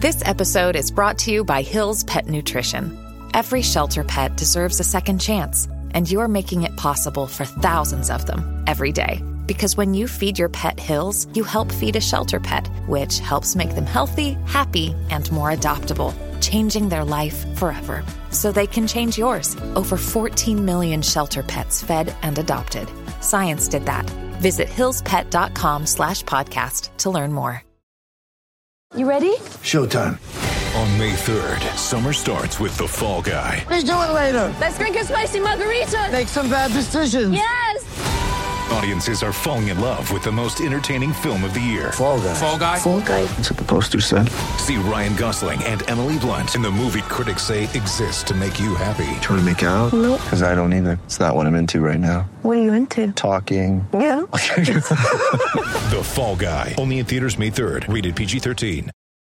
This episode is brought to you by Hill's Pet Nutrition. Every shelter pet deserves a second chance, and you're making it possible for thousands of them every day. Because when you feed your pet Hill's, you help feed a shelter pet, which helps make them healthy, happy, and more adoptable, changing their life forever. So they can change yours. Over 14 million shelter pets fed and adopted. Science did that. Visit hillspet.com/podcast to learn more. You ready? Showtime. On May 3rd, summer starts with The Fall Guy. Let's do it later. Let's drink a spicy margarita. Make some bad decisions. Yes! Audiences are falling in love with the most entertaining film of the year. Fall Guy. Fall Guy? Fall Guy. That's what the poster said. See Ryan Gosling and Emily Blunt in the movie critics say exists to make you happy. Trying to make it out? Nope. Because I don't either. It's not what I'm into right now. What are you into? Talking. Yeah. The Fall Guy. Only in theaters May 3rd. Rated PG-13.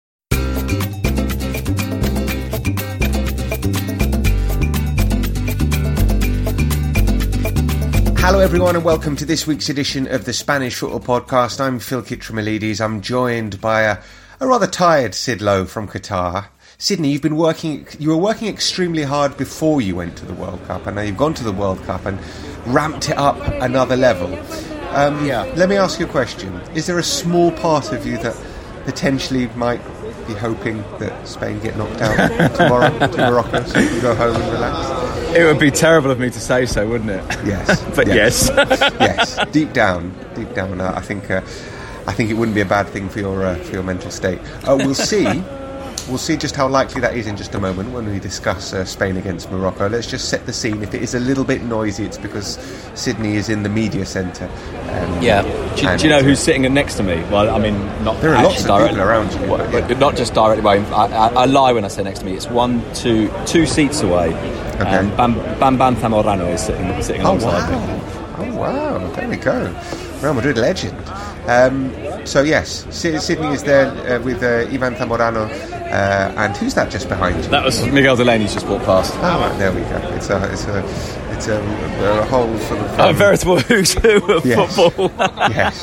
Hello everyone and welcome to this week's edition of the Spanish Football Podcast. I'm Phil Kitramilides. I'm joined by a rather tired Sid Lowe from Qatar. Sydney, you were working extremely hard before you went to the World Cup, and now you've gone to the World Cup and ramped it up another level. Let me ask you a question. Is there a small part of you that potentially might be hoping that Spain get knocked out tomorrow to Morocco so you can go home and relax? It would be terrible of me to say so, wouldn't it? Yes. But yes. Yes. Deep down, I think it wouldn't be a bad thing for your mental state. We'll see. We'll see just how likely that is in just a moment when we discuss Spain against Morocco. Let's just set the scene. If it is a little bit noisy, it's because Sydney is in the media centre. Do you know who's sitting next to me? Well, I mean, not there are lots of directly, people around you. but not just directly. I lie when I say next to me. It's two seats away. Okay. Bam Zamorano is sitting alongside me. Oh wow! There we go. Real Madrid legend. So yes, Sydney is there with Ivan Zamorano, and who's that just behind you? That was Miguel Delaney's just walked past. Oh, right, there we go. It's a whole sort of a veritable who's who of football. Yes.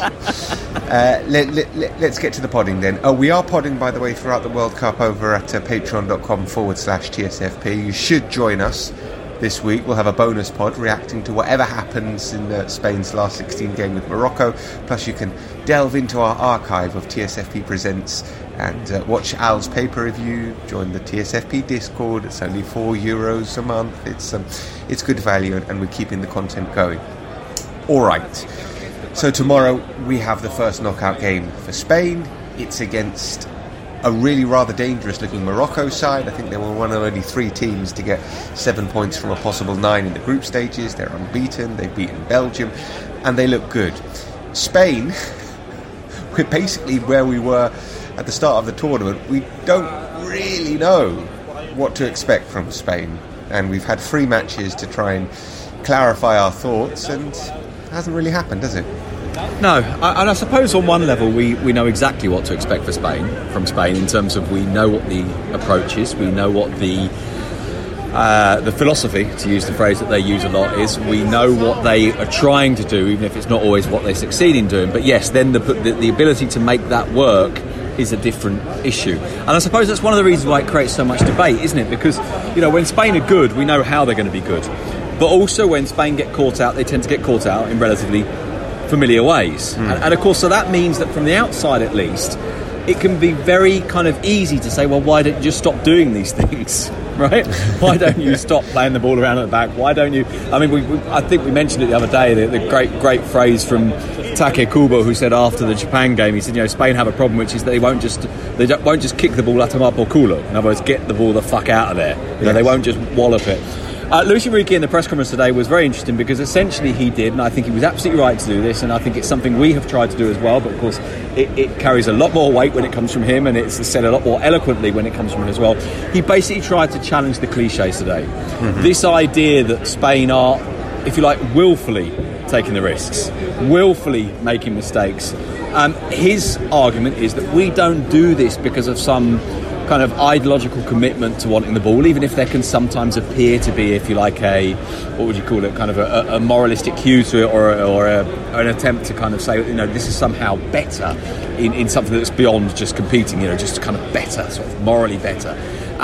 Let's get to the podding then. We are podding, by the way, throughout the World Cup over at patreon.com/TSFP. You should join us this week. We'll have a bonus pod reacting to whatever happens in Spain's last 16 game with Morocco. Plus you can delve into our archive of TSFP Presents and watch Al's paper review, join the TSFP Discord. It's only €4 a month. It's good value, and we're keeping the content going. Alright, so tomorrow we have the first knockout game for Spain. It's against a really rather dangerous looking Morocco side. I think they were one of only 3 teams to get 7 points from a possible 9 in the group stages. They're unbeaten, they've beaten Belgium, and they look good. Spain, we're basically where we were at the start of the tournament. We don't really know what to expect from Spain, and we've had 3 matches to try and clarify our thoughts, and it hasn't really happened, has it? No, and I suppose on one level we know exactly what to expect from Spain in terms of we know what the approach is, we know what the philosophy, to use the phrase that they use a lot, is. We know what they are trying to do, even if it's not always what they succeed in doing. But yes, then the ability to make that work is a different issue. And I suppose that's one of the reasons why it creates so much debate, isn't it? Because, when Spain are good, we know how they're going to be good. But also when Spain get caught out, they tend to get caught out in relatively familiar ways. And of course, so that means that from the outside at least, it can be very kind of easy to say, well, why don't you just stop doing these things, right? Why don't you stop playing the ball around at the back? Why don't you... I mean, I think we mentioned it the other day, the great phrase from Take Kubo, who said after the Japan game, he said, Spain have a problem, which is that they won't just kick the ball at them up or culo. In other words, get the ball the fuck out of there. They won't just wallop it. Luis Enrique in the press conference today was very interesting because essentially he did, and I think he was absolutely right to do this, and I think it's something we have tried to do as well, but of course it carries a lot more weight when it comes from him, and it's said a lot more eloquently when it comes from him as well. He basically tried to challenge the cliches today. This idea that Spain are, if you like, willfully taking the risks, willfully making mistakes. His argument is that we don't do this because of some kind of ideological commitment to wanting the ball, even if there can sometimes appear to be, if you like, what would you call it, kind of a moralistic hue to it, or an attempt to kind of say, this is somehow better in something that's beyond just competing, just kind of better, sort of morally better.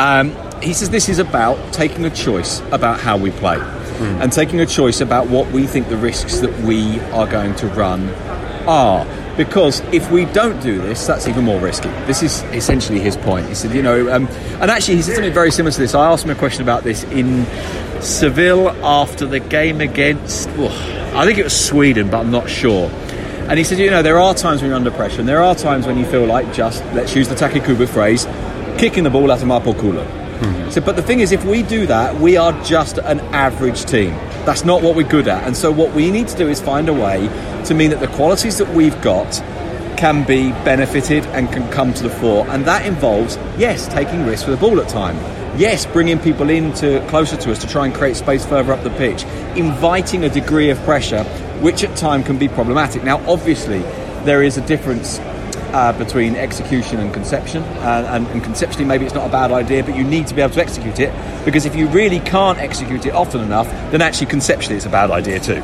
He says this is about taking a choice about how we play and taking a choice about what we think the risks that we are going to run are. Because if we don't do this, that's even more risky. This is essentially his point. He said, and actually he said something very similar to this. I asked him a question about this in Seville after the game against, I think it was Sweden, but I'm not sure. And he said, there are times when you're under pressure, and there are times when you feel like just, let's use the Taki Kubo phrase, kicking the ball out of Marpo Culo. So, but the thing is, if we do that, we are just an average team. That's not what we're good at. And so what we need to do is find a way to mean that the qualities that we've got can be benefited and can come to the fore. And that involves, yes, taking risks with the ball at time. Yes, bringing people in closer to us to try and create space further up the pitch. Inviting a degree of pressure, which at time can be problematic. Now, obviously, there is a difference between execution and conception, and conceptually maybe it's not a bad idea, but you need to be able to execute it, because if you really can't execute it often enough, then actually conceptually it's a bad idea too.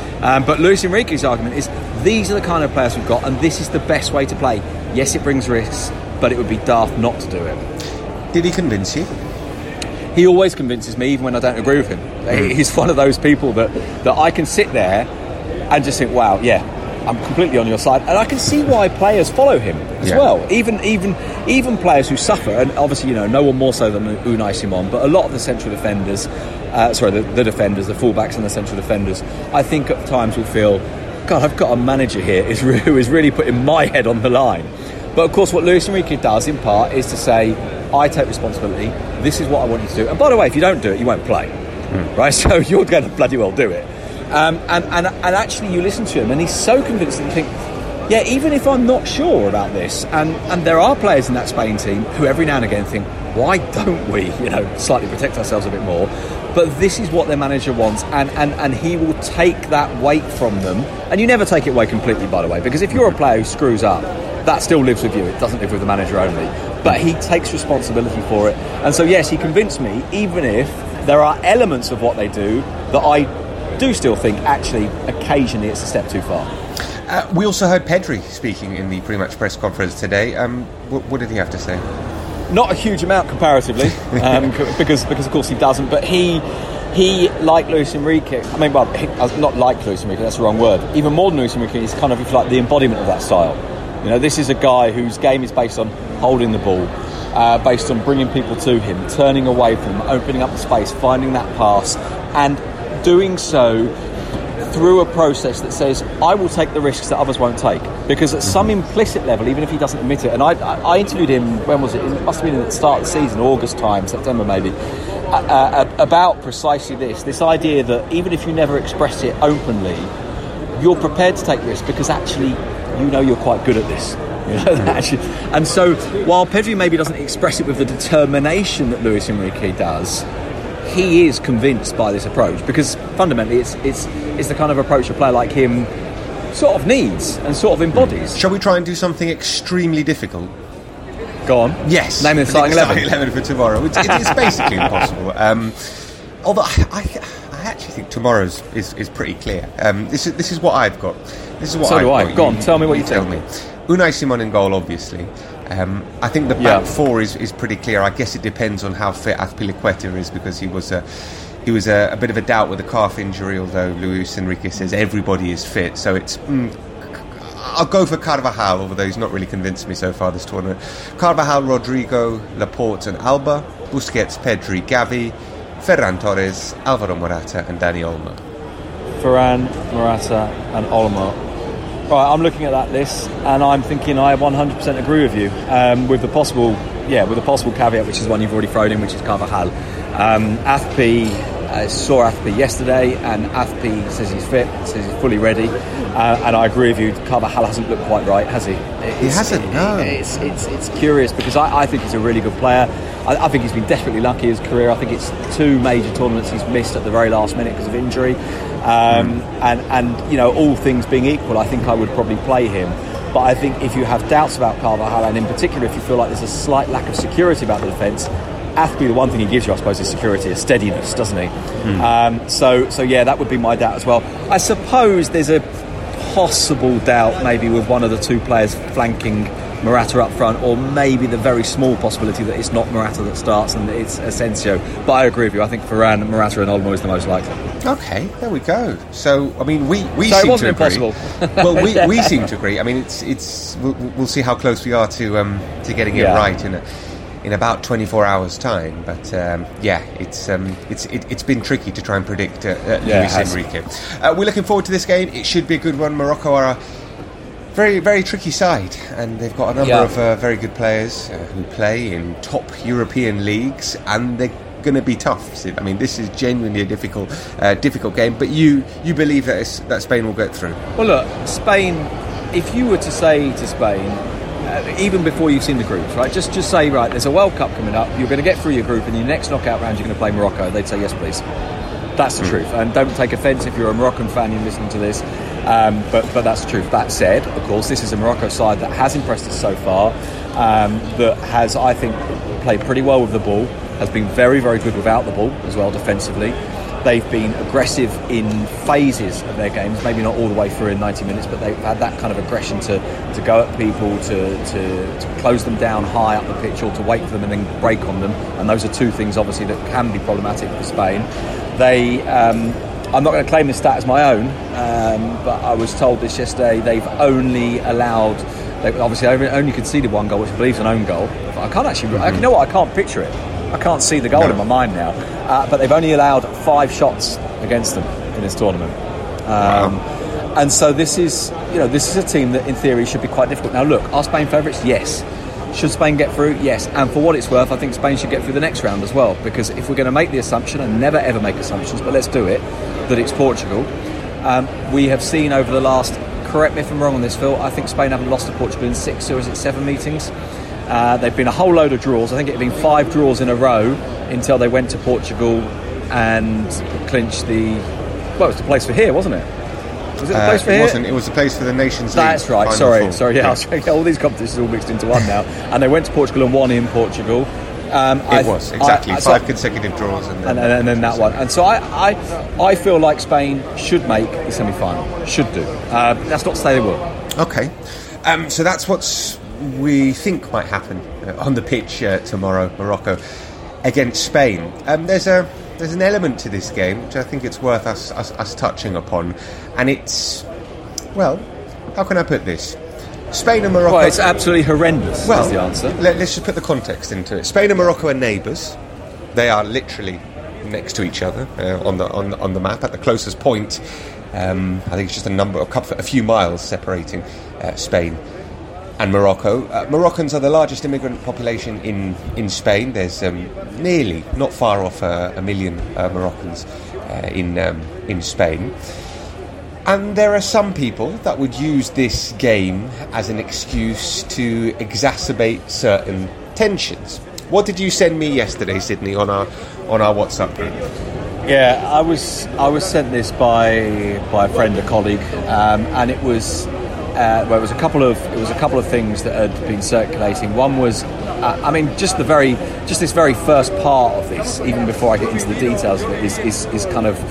But Luis Enrique's argument is these are the kind of players we've got, and this is the best way to play. Yes, it brings risks, but it would be daft not to do it. Did he convince you? He always convinces me, even when I don't agree with him. He's one of those people that I can sit there and just think, wow, yeah, I'm completely on your side, and I can see why players follow him as well. Even players who suffer, and obviously no one more so than Unai Simon, but a lot of the central defenders, the defenders, the fullbacks, and the central defenders, I think at times will feel, God, I've got a manager here who is really putting my head on the line. But of course, what Luis Enrique does in part is to say, I take responsibility. This is what I want you to do. And by the way, if you don't do it, you won't play, right? So you're going to bloody well do it. And actually you listen to him and he's so convinced that you think, yeah, even if I'm not sure about this, and there are players in that Spain team who every now and again think, why don't we slightly protect ourselves a bit more, but this is what their manager wants, and he will take that weight from them. And you never take it away completely, by the way, because if you're a player who screws up, that still lives with you, it doesn't live with the manager only, but he takes responsibility for it. And so yes, he convinced me, even if there are elements of what they do that I do still think actually occasionally it's a step too far. We also heard Pedri speaking in the pre-match press conference today. What did he have to say? Not a huge amount comparatively, because of course he doesn't, but he like Luis Enrique, not like Luis Enrique, that's the wrong word, even more than Luis Enrique, is kind of, if you like, the embodiment of that style. This is a guy whose game is based on holding the ball, based on bringing people to him, turning away from him, opening up the space, finding that pass, and doing so through a process that says, I will take the risks that others won't take. Because at some implicit level, even if he doesn't admit it, and I interviewed him, when was it? It must have been at the start of the season, August time, September maybe, about precisely this idea that even if you never express it openly, you're prepared to take risks because actually you're quite good at this. And so while Pedri maybe doesn't express it with the determination that Luis Enrique does, he is convinced by this approach, because fundamentally it's the kind of approach a player like him sort of needs and sort of embodies. Shall we try and do something extremely difficult? Go on. Yes. Name the starting 11 for tomorrow. It's basically impossible. Although I actually think tomorrow's is pretty clear. This is what I've got. This is what so do I've I. got. Go on, tell me what you tell think. me. Unai Simon in goal, obviously. I think the back four is pretty clear. I guess it depends on how fit Azpilicueta is, because he was a bit of a doubt with a calf injury, although Luis Enrique says everybody is fit. So it's I'll go for Carvajal, although he's not really convinced me so far this tournament. Carvajal, Rodrigo, Laporte and Alba, Busquets, Pedri, Gavi, Ferran Torres, Alvaro Morata and Dani Olmo. Ferran, Morata and Olmo. Right, I'm looking at that list and I'm thinking I 100% agree with you, with the possible caveat, which is one you've already thrown in, which is Carvajal. Saw Azpi yesterday, and Azpi says he's fit, says he's fully ready, and I agree with you. Carvajal hasn't looked quite right, has he? He hasn't. No. It's curious, because I think he's a really good player. I think he's been desperately lucky in his career. I think it's 2 major tournaments he's missed at the very last minute because of injury. And all things being equal, I think I would probably play him. But I think if you have doubts about Carvajal, and in particular if you feel like there's a slight lack of security about the defence, Athby, the one thing he gives you, I suppose, is security, a steadiness, doesn't he? So yeah, that would be my doubt as well. I suppose there's a possible doubt maybe with one of the two players flanking Morata up front, or maybe the very small possibility that it's not Morata that starts and it's Asensio. But I agree with you. I think Varane, Morata and Olmo is the most likely. Okay, there we go. So, I mean, we so seem it wasn't to agree. impossible. Well, we seem to agree. I mean, it's we'll see how close we are to getting it right in about 24 hours' time. But it's been tricky to try and predict Luis Enrique. We're looking forward to this game. It should be a good one. Morocco are a very, very tricky side, and they've got a number of very good players who play in top European leagues, and they're going to be tough, Sid. I mean, this is genuinely a difficult game, but you believe that Spain will get through? Well, look, Spain, if you were to say to Spain, even before you've seen the groups, right, just say, right, there's a World Cup coming up, you're going to get through your group, and your next knockout round you're going to play Morocco, they'd say yes please. That's the truth, and don't take offence if you're a Moroccan fan and listening to this, but that's the truth. That said, of course, this is a Morocco side that has impressed us so far, that has, I think, played pretty well with the ball, has been very, very good without the ball as well defensively. They've been aggressive in phases of their games, maybe not all the way through in 90 minutes, but they've had that kind of aggression to go at people, to close them down high up the pitch, or to wait for them and then break on them. And those are two things, obviously, that can be problematic for Spain. They, I'm not going to claim this stat as my own, but I was told this yesterday, they've only only conceded one goal, which I believe is an own goal. I can't actually, you know what, I can't picture it. I can't see the goal in my mind now, but they've only allowed 5 shots against them in this tournament, and so this is a team that in theory should be quite difficult. Now look, are Spain favourites? Yes. Should Spain get through? Yes. And for what it's worth, I think Spain should get through the next round as well, because if we're going to make the assumption, and never ever make assumptions, but let's do it, that it's Portugal, we have seen over the last, correct me if I'm wrong on this, Phil, I think Spain haven't lost to Portugal in 6 or is it 7 meetings. They've been a whole load of draws. I think it had been 5 draws in a row until they went to Portugal and clinched it was the place for here, wasn't it? Was it the place for here? It wasn't. It was the place for the Nations League. That's right. Sorry. Yeah, all these competitions are all mixed into one now. And they went to Portugal and won in Portugal. It was exactly 5 consecutive draws, and then that one. And so I feel like Spain should make the semi-final. Should do. That's not to say they will. Okay. So that's what we think might happen on the pitch tomorrow. Morocco against Spain. There's an element to this game which I think it's worth us touching upon, and it's, well, how can I put this? Spain and Morocco... Well, it's absolutely horrendous, is the answer. Let's just put the context into it. Spain and Morocco are neighbours. They are literally next to each other on the map at the closest point. I think it's just a few miles separating Spain and Morocco. Moroccans are the largest immigrant population in Spain. There's nearly, not far off, 1 million Moroccans in Spain. And there are some people that would use this game as an excuse to exacerbate certain tensions. What did you send me yesterday, Sydney, on our WhatsApp group? Yeah, I was sent this by a friend, a colleague, and it was it was a couple of things that had been circulating. One was, just this very first part of this, even before I get into the details of it, is kind of,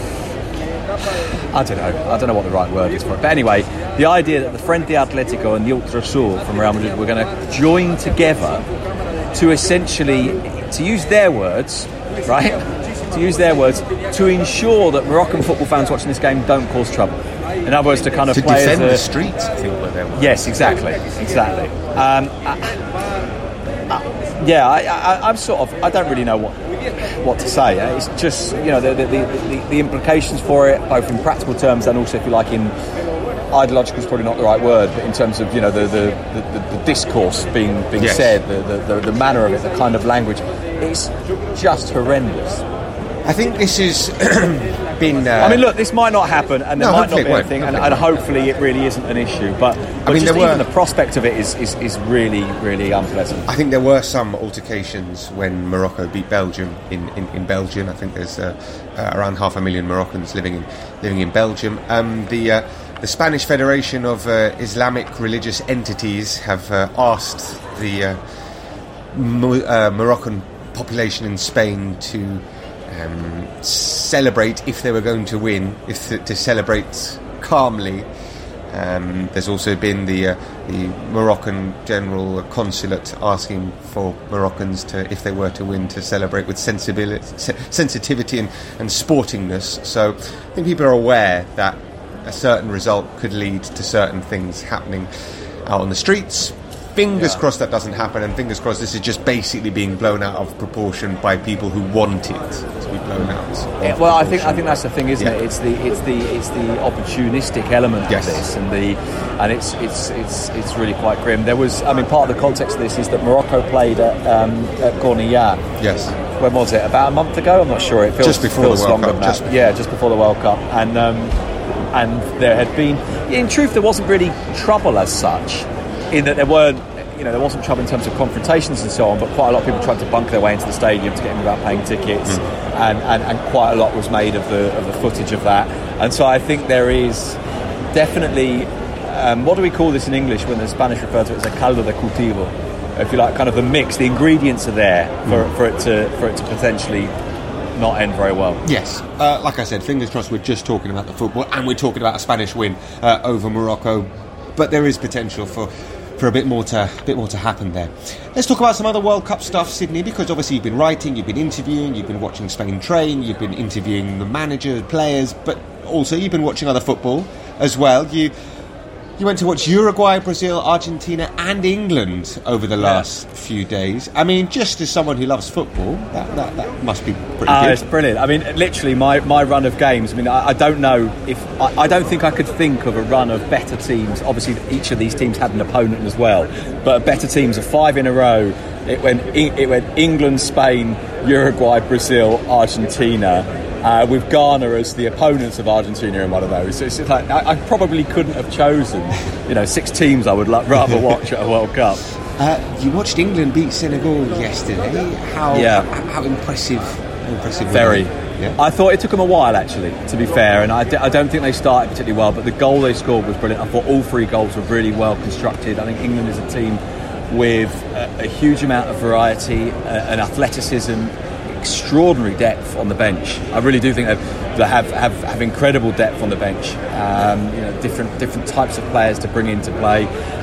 I don't know what the right word is for it. But anyway, the idea that the Frente Atletico and the Ultrasur from Real Madrid were going to join together to essentially, to use their words, right? To use their words, to ensure that Moroccan football fans watching this game don't cause trouble. In other words, to kind of to play defend as the streets, I think, where they were. Yes, exactly. I'm sort of, I don't really know what to say. It's just, the implications for it, both in practical terms and also, if you like, in ideological is probably not the right word, but in terms of the discourse being yes. said, the manner of it, the kind of language, it's just horrendous. I think this has been... look, this might not happen, and there might not be anything, and hopefully it really isn't an issue, but even the prospect of it is really, really unpleasant. I think there were some altercations when Morocco beat Belgium in Belgium. I think there's around 500,000 Moroccans living in Belgium. The Spanish Federation of Islamic Religious Entities have asked the Moroccan population in Spain to celebrate if they were going to win, to celebrate calmly. There's also been the Moroccan General Consulate asking for Moroccans to, if they were to win, to celebrate with sensitivity and sportingness. So I think people are aware that a certain result could lead to certain things happening out on the streets. Fingers crossed that doesn't happen, and fingers crossed this is just basically being blown out of proportion by people who want it to be blown out. Well, I think that's the thing, isn't it? It's the opportunistic element of this, and it's really quite grim. There was, I mean, part of the context of this is that Morocco played at Cornillà. Yes. When was it? About a month ago? I'm not sure. It feels just before the World Cup. Just before the World Cup, and there had been, in truth, there wasn't really trouble as such, in that there wasn't trouble in terms of confrontations and so on, but quite a lot of people tried to bunk their way into the stadium to get in without paying tickets, and quite a lot was made of the footage of that. And so I think there is definitely, what do we call this in English when the Spanish refer to it as a caldo de cultivo? If you like, kind of the mix, the ingredients are there for it to potentially not end very well. Yes, like I said, fingers crossed. We're just talking about the football, and we're talking about a Spanish win over Morocco, but there is potential for a bit more to happen there. Let's talk about some other World Cup stuff, Sydney, because obviously you've been writing, you've been interviewing, you've been watching Spain train, you've been interviewing the manager, players, but also you've been watching other football as well. You went to watch Uruguay, Brazil, Argentina and England over the last few days. I mean, just as someone who loves football, that must be pretty good. It's brilliant. I mean, literally, my run of games, I mean, I don't know if... I don't think I could think of a run of better teams. Obviously, each of these teams had an opponent as well. But better teams of 5 in a row. It went England, Spain, Uruguay, Brazil, Argentina... with Ghana as the opponents of Argentina in one of those. So it's like I probably couldn't have chosen 6 teams I would rather watch at a World Cup. You watched England beat Senegal yesterday. How impressive Very. Yeah. I thought it took them a while, actually, to be fair, and I don't think they started particularly well, but the goal they scored was brilliant. I thought all 3 goals were really well constructed. I think England is a team with a huge amount of variety and athleticism, extraordinary depth on the bench. I really do think they have incredible depth on the bench. Different types of players to bring into play.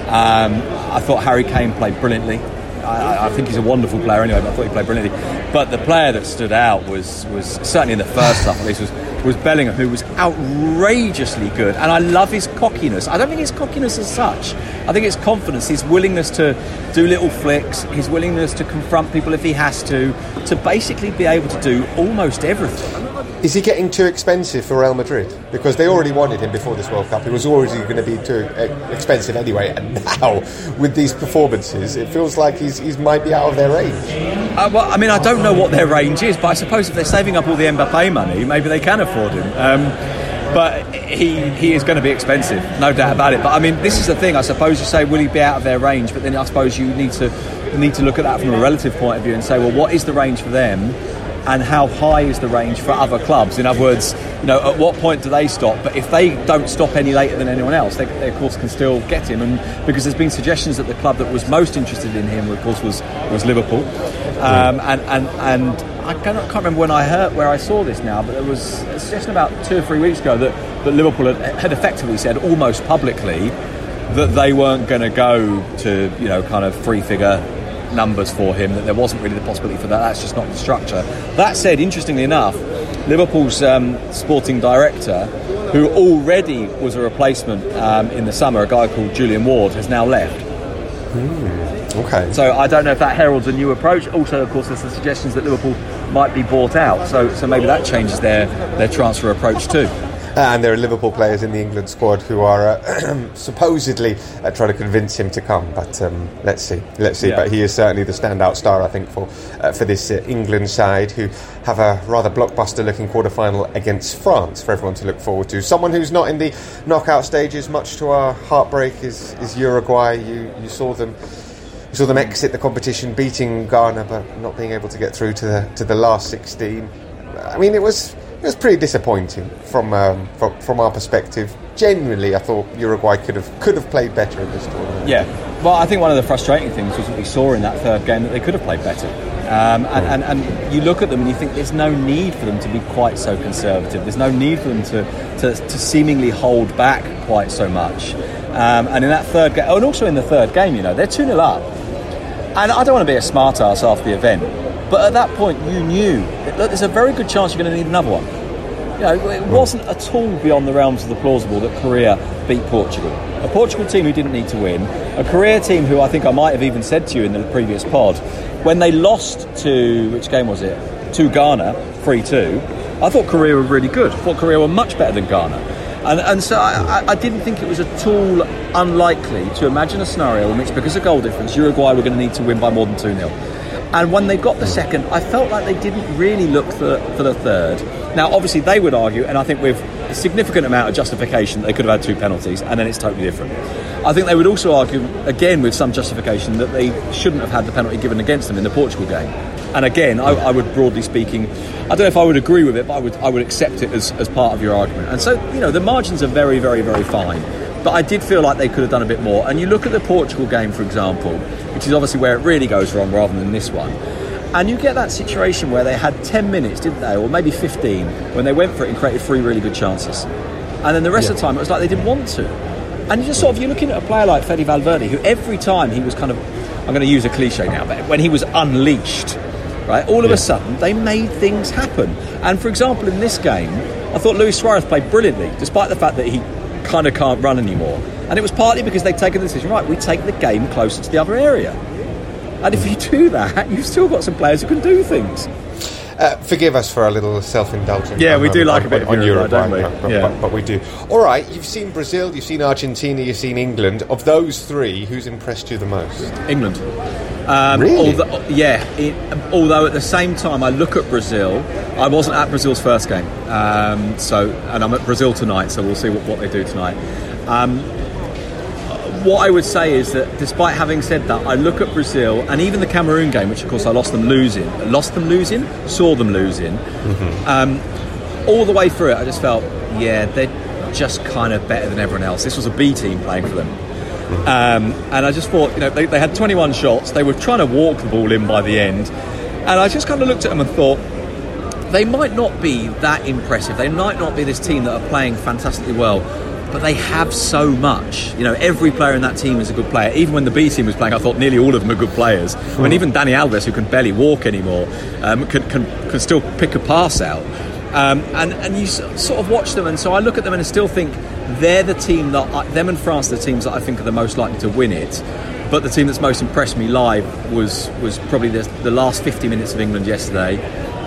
I thought Harry Kane played brilliantly. I think he's a wonderful player anyway, but I thought he played brilliantly. But the player that stood out was certainly in the first half at least was Bellingham, who was outrageously good, and I love his cockiness. I don't think it's cockiness as such. I think it's confidence, his willingness to do little flicks, his willingness to confront people if he has to basically be able to do almost everything. Is he getting too expensive for Real Madrid? Because they already wanted him before this World Cup. He was already going to be too expensive anyway, and now with these performances it feels like he's might be out of their range. Well, I mean, I don't know what their range is, but I suppose if they're saving up all the Mbappé money, maybe they can afford him. But he is going to be expensive, no doubt about it. But I mean, this is the thing. I suppose you say, will he be out of their range? But then I suppose you need to look at that from a relative point of view and say, well, what is the range for them, and how high is the range for other clubs? In other words, at what point do they stop? But if they don't stop any later than anyone else, they of course can still get him. And because there's been suggestions that the club that was most interested in him, of course, was Liverpool. And I can't remember where I saw this now, but there was a suggestion about 2 or 3 weeks ago that Liverpool had effectively said almost publicly that they weren't going to go to kind of 3-figure numbers for him, that there wasn't really the possibility for that. That's just not the structure. That said, interestingly enough, Liverpool's sporting director, who already was a replacement in the summer, a guy called Julian Ward, has now left. Okay. So I don't know if that heralds a new approach. Also, of course, there's the suggestions that Liverpool might be bought out. So maybe that changes their transfer approach too. And there are Liverpool players in the England squad who are supposedly trying to convince him to come. But let's see. Yeah. But he is certainly the standout star, I think, for this England side, who have a rather blockbuster-looking quarter-final against France for everyone to look forward to. Someone who's not in the knockout stages, much to our heartbreak, is Uruguay. You saw them exit the competition, beating Ghana, but not being able to get through to the last 16. I mean, it was it was pretty disappointing from our perspective. Generally, I thought Uruguay could have played better in this tournament. Yeah, well, I think one of the frustrating things was that we saw in that third game that they could have played better. And you look at them and you think there's no need for them to be quite so conservative. There's no need for them to seemingly hold back quite so much. And in that third game, and also in the third game, they're 2-0 up. And I don't want to be a smart ass after the event, but at that point you knew that, look, there's a very good chance you're going to need another one. It wasn't at all beyond the realms of the plausible that Korea beat Portugal. A Portugal team who didn't need to win, a Korea team who I think I might have even said to you in the previous pod, when they lost to, which game was it? To Ghana, 3-2, I thought Korea were really good. I thought Korea were much better than Ghana. And so I didn't think it was at all unlikely to imagine a scenario in which, because of goal difference, Uruguay were going to need to win by more than 2-0. And when they got the second, I felt like they didn't really look for the third. Now, obviously, they would argue, and I think with a significant amount of justification, they could have had 2 penalties, and then it's totally different. I think they would also argue, again, with some justification, that they shouldn't have had the penalty given against them in the Portugal game. And again, I would, broadly speaking, I don't know if I would agree with it, but I would accept it as part of your argument. And so, the margins are very, very, very fine. But I did feel like they could have done a bit more. And you look at the Portugal game, for example, which is obviously where it really goes wrong rather than this one. And you get that situation where they had 10 minutes, didn't they? Or maybe 15, when they went for it and created 3 really good chances. And then the rest of the time, it was like they didn't want to. And you just you're looking at a player like Fede Valverde, who every time he was kind of, I'm going to use a cliche now, but when he was unleashed, right, all of a sudden, they made things happen. And for example, in this game, I thought Luis Suarez played brilliantly, despite the fact that he kind of can't run anymore. And it was partly because they'd taken the decision, right, we take the game closer to the other area. And if you do that, you've still got some players who can do things. Forgive us for a little self-indulgence. Yeah, we do like a bit of Uruguay, don't we? But we do. All right, you've seen Brazil, you've seen Argentina, you've seen England. Of those 3, who's impressed you the most? England. Really? Although at the same time, I look at Brazil. I wasn't at Brazil's first game, and I'm at Brazil tonight, so we'll see what they do tonight. What I would say is that, despite having said that, I look at Brazil, and even the Cameroon game, which of course I saw them losing. All the way through it, I just felt, they're just kind of better than everyone else. This was a B team playing for them. And I just thought, they had 21 shots. They were trying to walk the ball in by the end. And I just kind of looked at them and thought, they might not be that impressive. They might not be this team that are playing fantastically well, but they have so much. Every player in that team is a good player. Even when the B team was playing, I thought nearly all of them are good players. I mean, even Dani Alves, who can barely walk anymore, can still pick a pass out. And you sort of watch them, and so I look at them and I still think they're the team them and France are the teams that I think are the most likely to win it. But the team that's most impressed me live was probably the last 50 minutes of England yesterday.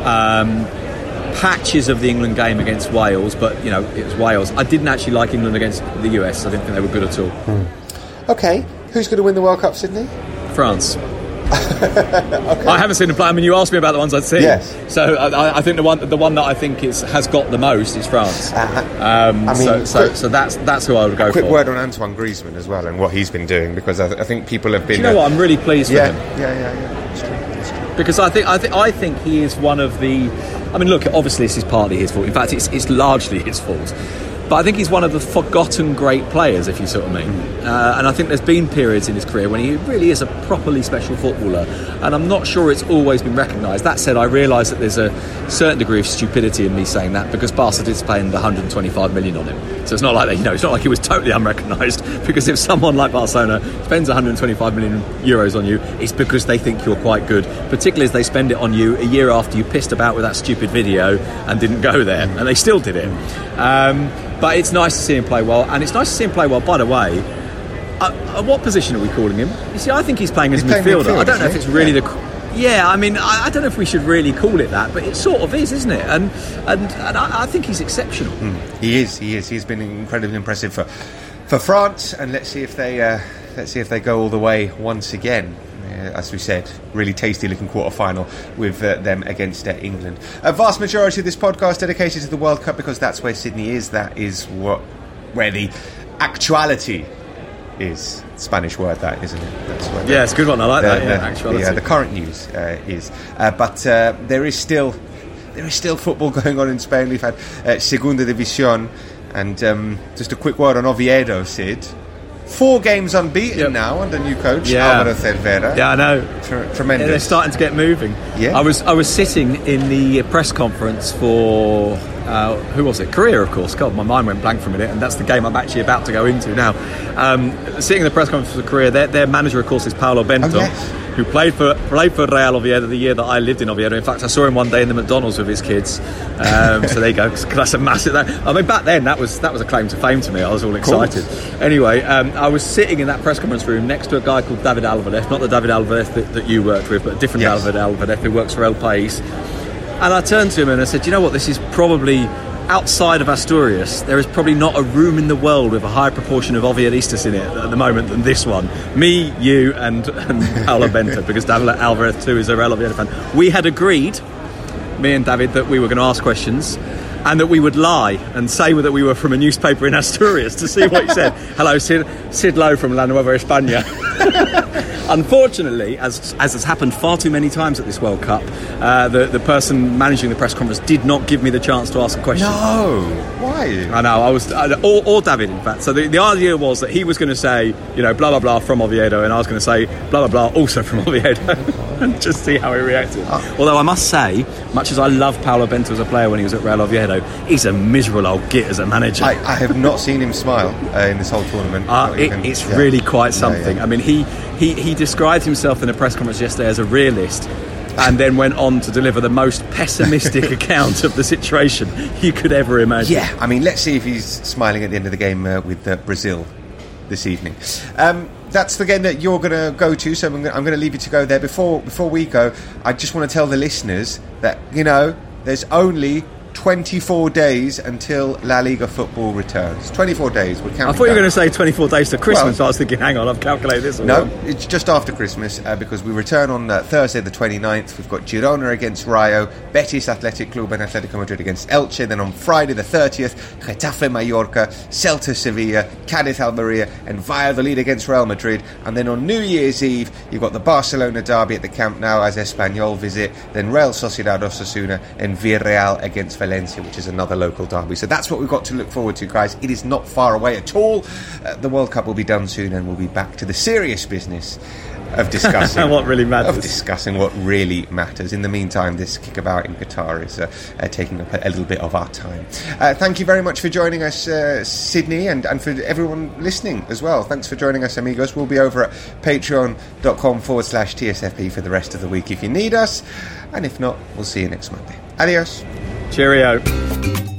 Patches of the England game against Wales, but it was Wales. I didn't actually like England against the US. I didn't think they were good at all. Okay, who's going to win the World Cup, Sydney? France. Okay. I haven't seen them play. I mean, you asked me about the ones I'd seen. Yes. So I think the one that I think has got the most is France. So that's who I would go for. Quick word on Antoine Griezmann as well and what he's been doing, because I think people have been. Do you know what? I'm really pleased with him. Yeah. It's true. Because I think he is one of the. I mean, look, obviously this is partly his fault. In fact, it's largely his fault. But I think he's one of the forgotten great players, if you sort of mean. And I think there's been periods in his career when he really is a properly special footballer. And I'm not sure it's always been recognised. That said, I realise that there's a certain degree of stupidity in me saying that, because Barca did spend 125 million on him. So it's not like that, it's not like he was totally unrecognised. Because if someone like Barcelona spends 125 million euros on you, it's because they think you're quite good. Particularly as they spend it on you a year after you pissed about with that stupid video and didn't go there. And they still did it. But it's nice to see him play well, and it's nice to see him play well, by the way. What position are we calling him? You see, I think he's playing as midfielder. I don't know if it's really I mean, I don't know if we should really call it that, but it sort of is, isn't it? And I think he's exceptional. He is. He's been incredibly impressive for France, and let's see if they go all the way once again. As we said, really tasty looking quarter-final with them against England. A vast majority of this podcast dedicated to the World Cup, because that's where Sydney is. That is where the actuality is. Spanish word, that, isn't it? That's where it's a good one. I like that. Actuality. The current news is. But there is still there is still football going on in Spain. We've had Segunda División, and just a quick word on Oviedo, Sid. 4 games unbeaten now under new coach Álvaro Cervera. Yeah, I know. Tremendous. Yeah, they're starting to get moving. Yeah. I was sitting in the press conference for who was it? Korea, of course. God, my mind went blank for a minute, and that's the game I'm actually about to go into now. Sitting in the press conference for Korea, their manager, of course, is Paulo Bento. Who played for Real Oviedo the year that I lived in Oviedo. In fact, I saw him one day in the McDonald's with his kids. So there you go. That's a massive. I mean, back then that was a claim to fame to me. I was all excited. Anyway, I was sitting in that press conference room next to a guy called David Alvarez, not the David Alvarez that you worked with, but a different David Alvarez who works for El País. And I turned to him and I said, "You know what? This is probably." Outside of Asturias, there is probably not a room in the world with a higher proportion of Oviedistas in it at the moment than this one. Me, you, and Paulo Bento, because David Alvarez too is a Real Oviedo fan. We had agreed, me and David, that we were going to ask questions and that we would lie and say that we were from a newspaper in Asturias to see what he said. Hello, Sid Lowe from La Nueva España. Unfortunately, as has happened far too many times at this World Cup, the person managing the press conference did not give me the chance to ask a question. No, why? I know, or David, in fact. So the idea was that he was going to say, blah, blah, blah from Oviedo, and I was going to say, blah, blah, blah also from Oviedo, and just see how he reacted. Although I must say, much as I love Paulo Bento as a player when he was at Real Oviedo, he's a miserable old git as a manager. I have not seen him smile in this whole tournament. It's really quite something. Yeah. I mean, he described himself in a press conference yesterday as a realist, and then went on to deliver the most pessimistic account of the situation you could ever imagine. Yeah, I mean, let's see if he's smiling at the end of the game with Brazil this evening. That's the game that you're going to go to, so I'm going to leave you to go there. Before we go, I just want to tell the listeners that, there's only 24 days until La Liga football returns. 24 days. We're counting I thought you were going to say 24 days to Christmas. So I was thinking, hang on, I've calculated this. No, it's just after Christmas because we return on Thursday the 29th. We've got Girona against Rayo, Betis Athletic Club and Atletico Madrid against Elche. Then on Friday the 30th, Getafe Mallorca, Celta Sevilla, Cádiz Almería and Valladolid against Real Madrid. And then on New Year's Eve, you've got the Barcelona derby at the Camp Nou as Espanyol visit. Then Real Sociedad Osasuna and Villarreal against Valencia, which is another local derby. So that's what we've got to look forward to, guys. It is not far away at all. The World Cup will be done soon, and we'll be back to the serious business of discussing what really matters. In the meantime, this kickabout in Qatar is taking up a little bit of our time. Thank you very much for joining us, Sydney, and for everyone listening as well. Thanks for joining us, amigos. We'll be over at patreon.com/TSFP for the rest of the week if you need us, and if not, we'll see you next Monday. Adios. Cheerio.